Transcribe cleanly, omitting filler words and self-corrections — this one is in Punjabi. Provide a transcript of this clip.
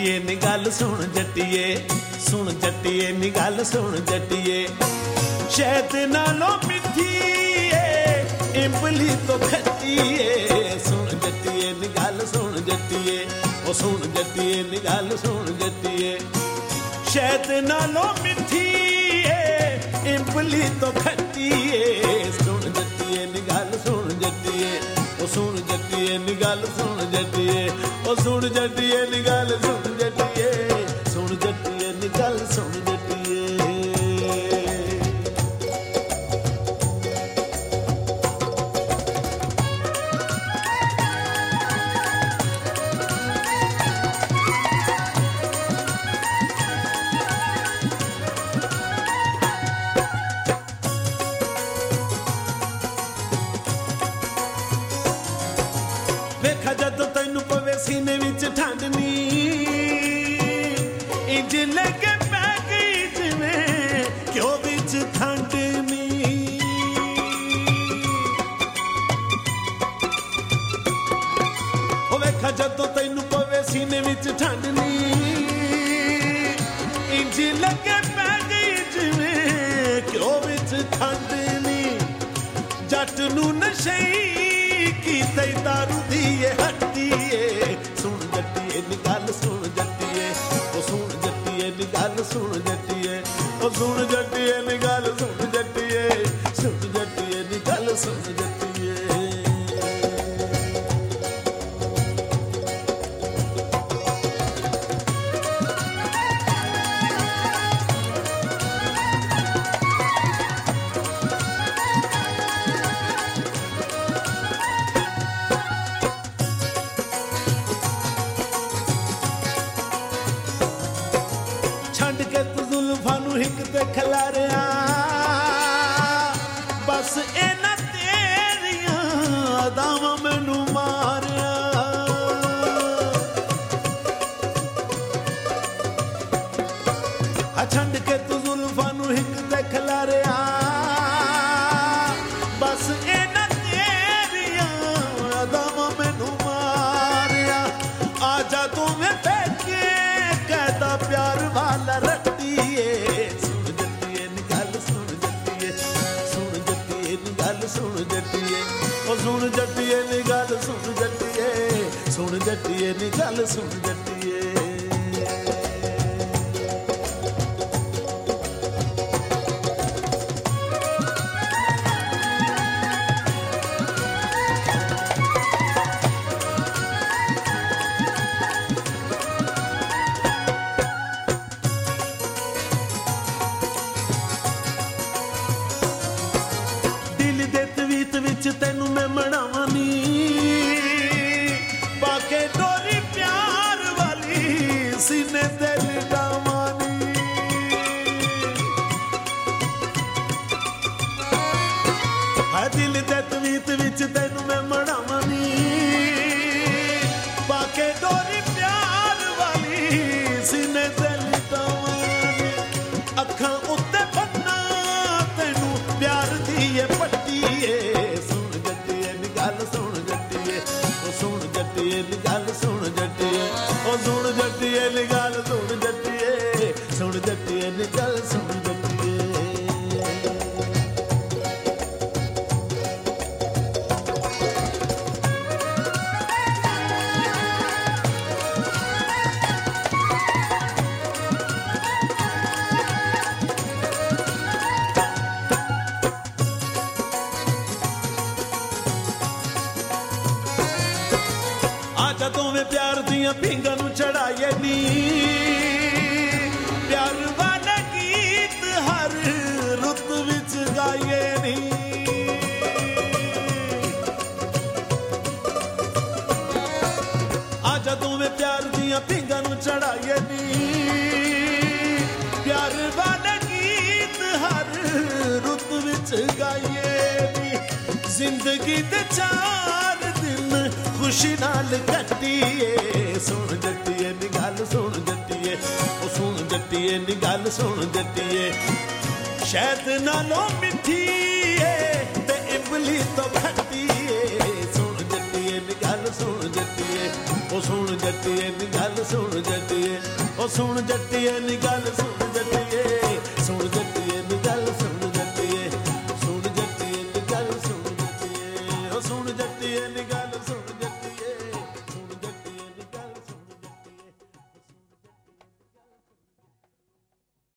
ਜੱਟੀਏ ਨੀ ਗੱਲ ਸੁਣ ਜੱਟੀਏ, ਸੁਣ ਜੱਟੀਏ ਨੀ ਗੱਲ ਸੁਣ ਜੱਟੀਏ। ਸ਼ਹਿਦ ਨਾਲੋਂ ਮਿੱਠੀ ਏ ਇਮਲੀ ਤੋਂ ਖੱਟੀ ਏ, ਸੁਣ ਜੱਟੀਏ ਨੀ ਗੱਲ ਸੁਣ ਜੱਟੀਏ, ਉਹ ਸੁਣ ਜੱਟੀਏ ਨੀ ਗੱਲ ਸੁਣ ਜੱਟੀਏ। ਸ਼ਹਿਦ ਨਾਲੋਂ ਮਿੱਠੀ ਏ ਇਮਲੀ ਤੋਂ ਖੱਟੀ ਏ, ਸੁਣ ਜੱਟੀਏ ਨੀ ਗੱਲ ਸੁਣ ਜੱਟੀਏ, ਉਹ ਸੁਣ ਜੱਟੀਏ ਨੀ ਗੱਲ ਸੁਣ ਜੱਟੀਏ, ਉਹ ਸੁਣ ਜੱਟੀਏ ਨੀ ਗੱਲ ਸੁਣ ਜੱਟੀਏ, ਸੁਣ ਜੱਟੀਏ ਨੀ ਗੱਲ ਸੁਣ ਜੱਟੀਏ। ਵੇਖਾ ਜਦੋਂ ਤੈਨੂੰ ਪਵੇ ਸੀਨੇ ਵਿੱਚ ਠੰਡ ਨੀ, ਇੰਝ ਲੱਗੇ ਪੈ ਗਈ ਜਿਵੇਂ ਘਿਓ ਵਿੱਚ ਖੰਡ ਨੀ। ਉਹ ਵੇਖਾ ਜਦੋਂ ਤੈਨੂੰ ਪਵੇ ਸੀਨੇ ਵਿੱਚ ਠੰਡ ਨੀ, ਇੰਝ ਲੱਗੇ ਪੈ ਗਈ ਜਿਵੇਂ ਘਿਓ ਵਿੱਚ ਖੰਡ ਨੀ। ਜੱਟ ਨੂੰ ਨਸ਼ਈ ਕੀਤੇ ਦਾਰੂ ਦੀ ਏ ਹੱਟੀ ਏ, ਸੁਣ ਜੱਟੀਏ ਨੀ ਗੱਲ ਸੁਣ ਜੱਟੀਏ, ਉਹ ਸੁਣ ਜੱਟੀਏ ਨੀ ਗੱਲ ਸੁਣ ਜੱਟੀਏ, ਉਹ ਸੁਣ ਜੱਟੀਏ ਨੀ ਗੱਲ ਸੁਣ ਜੱਟੀਏ, ਸੁਣ ਜੱਟੀਏ ਨੀ ਗੱਲ ਸੁਣ ਜੱਟੀਏ। ਛੱਡ ਕੇ ਤੂੰ ਜ਼ੁਲਫਾਂ ਨੂੰ ਹਿੱਕ ਤੇ ਖਿਲਾਰਿਆ, ਬਸ ਇਹਨਾਂ ਤੇਰੀਆਂ ਅਦਾਵਾਂ ਮੈਨੂੰ ਮਾਰਿਆ। ਛੱਡ ਕੇ ਤੂੰ ਜ਼ੁਲਫਾਂ ਨੂੰ ਹਿੱਕ ਤੇ ਖਿਲਾਰਿਆ, ਬਸ ਇਹਨਾਂ ਤੇਰੀਆਂ ਅਦਾਵਾਂ ਮੈਨੂੰ ਮਾਰਿਆ। ਆ ਜਾ ਤੂੰ ਮੈਂ ਪੇਕੇ ਕਹਿਦਾ ਪਿਆਰ ਵਾਲਾ ਰੱਟੀਏ, ਸੁਣ ਜੱਟੀਏ ਨੀ ਗੱਲ ਸੁਣ ਜੱਟੀਏ, ਸੁਣ ਜੱਟੀਏ ਨੀ ਗੱਲ ਸੁਣ ਜੱਟੀਏ, ਉਹ ਸੁਣ ਜੱਟੀਏ ਨੀ ਗੱਲ ਸੁਣ ਜੱਟੀਏ, ਸੁਣ ਜੱਟੀਏ ਨੀ ਗੱਲ ਸੁਣ ਜੱਟੀਏ। ਵਿੱਚ ਤੈਨੂੰ ਮੈਂ ਮਨਾਵਾਂ ਨੀ, ਪਾ ਕੇ ਡੋਰੀ ਪਿਆਰ ਵਾਲੀ ਸੀਨੇ ਤੇ ਲਟਾਵਾਂ ਨੀ। ਹਾਂ ਦਿਲ ਦੇ ਤਵੀਤ ਵਿੱਚ ਤੈਨੂੰ ਮੈਂ ਮਨਾਵਾਂ ਨੀ, ਪਾ ਕੇ ਡੋਰੀ ਪਿਆਰ ਵਾਲੀ ਸੀਨੇ ਤੇ ਲਟਾਵਾਂ ਨੀ। ਅੱਖਾਂ ਉੱਤੇ ਬੰਨਾ ਤੈਨੂੰ ਪਿਆਰ ਦੀ ਏ ਪੱਟੀ ਏ, ਗੱਲ ਸੁਣ ਜੱਟੀਏ, ਉਹ ਸੁਣ ਜੱਟੀਏ ਨੀ ਗੱਲ ਸੁਣ ਜੱਟੀਏ, ਉਹ ਸੁਣ ਜੱਟੀਏ ਨੀ ਗੱਲ ਸੁਣ ਜੱਟੀਏ, ਸੁਣ ਜੱਟੀਏ ਨੀ ਗੱਲ ਸੁਣ ਜੱਟੀਏ। ਦੋਵੇਂ ਪਿਆਰ ਦੀਆਂ ਪੀਂਘਾਂ ਨੂੰ ਚੜਾਈਏ ਨੀ, ਪਿਆਰ ਵਾਲੇ ਗੀਤ ਹਰ ਰੁੱਤ ਵਿੱਚ ਗਾਈਏ ਨੀ। ਆਜਾ ਦੋਵੇਂ ਪਿਆਰ ਦੀਆਂ ਪੀਂਘਾਂ ਨੂੰ ਚੜਾਈਏ ਨੀ, ਪਿਆਰ ਵਾਲੇ ਗੀਤ ਹਰ ਰੁੱਤ ਵਿੱਚ ਗਾਈਏ ਨੀ। ਜ਼ਿੰਦਗੀ ਦੇ ਚਾਰ ਦਿਨ ਖੁਸ਼ੀ ਨਾਲ ਕੱਟੀਏ, ਸੁਣ ਜੱਟੀਏ ਨੀ ਗੱਲ ਸੁਣ ਜੱਟੀਏ, ਉਹ ਸੁਣ ਜੱਟੀਏ ਨੀ ਗੱਲ ਸੁਣ ਜੱਟੀਏ। ਸ਼ਹਿਦ ਨਾਲੋਂ ਮਿੱਠੀ ਏ ਤੇ ਇਮਲੀ ਤੋਂ ਖੱਟੀ ਏ, ਸੁਣ ਜੱਟੀਏ ਨੀ ਗੱਲ ਸੁਣ ਜੱਟੀਏ, ਉਹ ਸੁਣ ਜੱਟੀਏ ਨੀ ਗੱਲ ਸੁਣ ਜੱਟੀਏ, ਉਹ ਸੁਣ ਜੱਟੀਏ ਨੀ ਗੱਲ ਸੁਣ ਜੱਟੀਏ, ਸੁਣ ਜੱਟੀਏ।